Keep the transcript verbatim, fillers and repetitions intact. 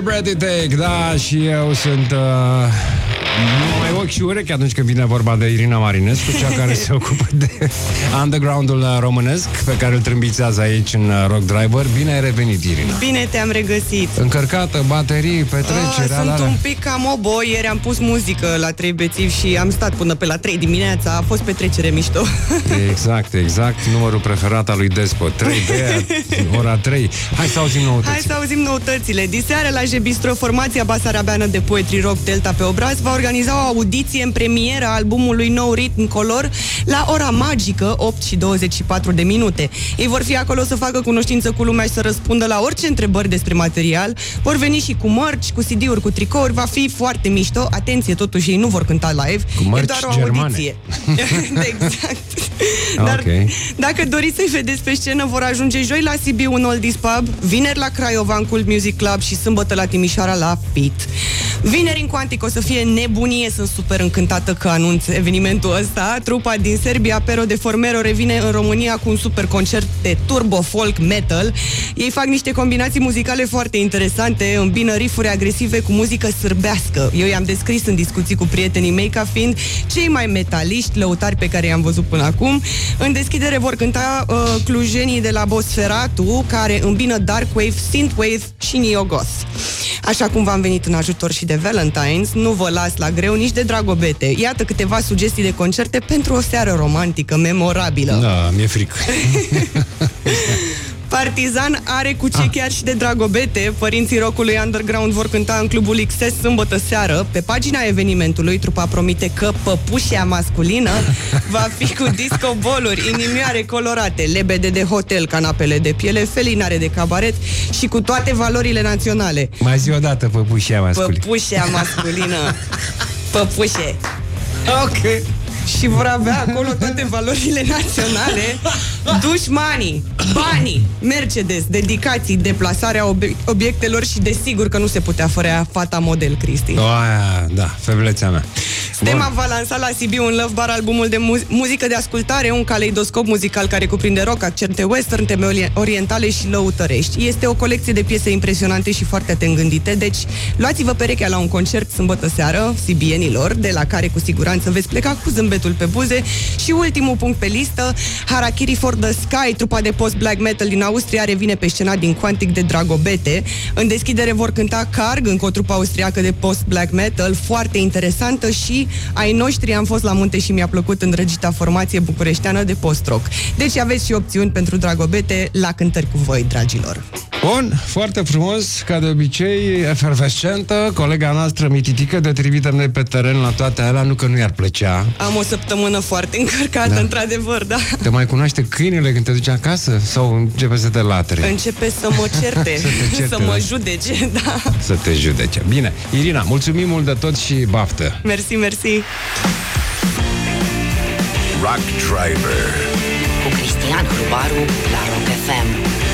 Every breath you take. Da, și eu sunt uh, mai ochi și urechi atunci când vine vorba de Irina Marinescu, cea care se ocupă de underground-ul românesc, pe care îl trâmbițează aici în Rock Driver. Bine ai revenit, Irina. Bine te-am regăsit. Încărcată, baterii, petrecere. Sunt un pic cam obo. Ieri am pus muzică la trei bețivi și am stat până pe la trei dimineața. A fost petrecere mișto. Exact, exact. Numărul preferat al lui Despot. trei B, ora trei. Hai să auzim noutățile. Hai să auzim noutățile. Diseară la Jebistro, formația basarabeană de poetry rock Delta pe obraz va organiza o audiție în premieră a albumului nou Ritm Color la ora magică, opt și douăzeci și patru de minute. Ei vor fi acolo să facă cunoștință cu lumea și să răspundă la orice întrebări despre material. Vor veni și cu mărci, cu C D-uri, cu tricouri. Va fi foarte mișto. Atenție, totuși ei nu vor cânta live. Cu mărci e doar o germane. audiție. Exact. Dar okay. Dacă doriți să-i vedeți pe scenă, vor ajunge joi la Sibiu în Oldies Pub, vineri la Craiova în Cult Music Club și sâmbătă la Timișoara la Fit. Vineri în Quantic o să fie nebunie, sunt super încântată că anunț evenimentul ăsta. Trupa din Serbia, Pero de Formero, revine în România cu un super concert de turbo folk metal. Ei fac niște combinații muzicale foarte interesante, îmbină riffuri agresive cu muzică sârbească. Eu i-am descris în discuții cu prietenii mei ca fiind cei mai metaliști lăutari pe care i-am văzut până acum. În deschidere vor cânta uh, clujenii de la Bosferatu, care îmbină dark wave, synthwave și neo-goth. Așa cum v-am venit în ajutor și de Valentine's, nu vă las la greu nici de Dragobete. Iată câteva sugestii de concerte pentru o seară romantică memorabilă. Da, mi-e frică. Partizan are cu ce chiar și de Dragobete. Părinții rockului underground vor cânta în Clubul X S sâmbătă seară. Pe pagina evenimentului, trupa promite că păpușia masculină va fi cu disco-boluri, inimioare colorate, lebede de hotel, canapele de piele, felinare de cabaret și cu toate valorile naționale. Mai zi o dată păpușia masculină. Păpușia masculină. Păpușe. Ok. Și vor avea acolo toate valorile naționale, dușmanii, banii, Mercedes, dedicații, deplasarea obi- obiectelor și desigur că nu se putea fără fata model Cristi. O, aia, da, feblețea mea. Stema va lansa la Sibiu în Love Bar albumul de mu- muzică de ascultare, un caleidoscop muzical care cuprinde rock, accente western, teme orientale și lăutărești. Este o colecție de piese impresionante și foarte atent gândite, deci luați-vă perechea la un concert sâmbătă seară, sibienilor, de la care cu siguranță veți pleca cu zâmbetul pe buze. Și ultimul punct pe listă, Harakiri for the Sky, trupa de post-black metal din Austria, revine pe scena din Quantic de Dragobete. În deschidere vor cânta Carg, încă o trupă austriacă de post-black metal, foarte interesantă, și ai noștri Am fost la munte și mi-a plăcut, îndrăgita formație bucureșteană de post-rock. Deci aveți și opțiuni pentru Dragobete la cântări cu voi, dragilor. Bun, foarte frumos, ca de obicei, efervescentă, colega noastră mititică, de trimitem noi pe teren la toate alea, nu că nu i-ar plăcea. Am o săptămână foarte încărcată, da. Într-adevăr, da. Te mai cunoaște câinele când te duci acasă? Sau începe să te latre? Începe să mă certe, să, te certe, să mă da. judece, da. Să te judece. Bine, Irina, mulțumim mult de tot și baftă. Mersi, mersi. Rock Driver cu Cristian Hrubaru la Rock F M.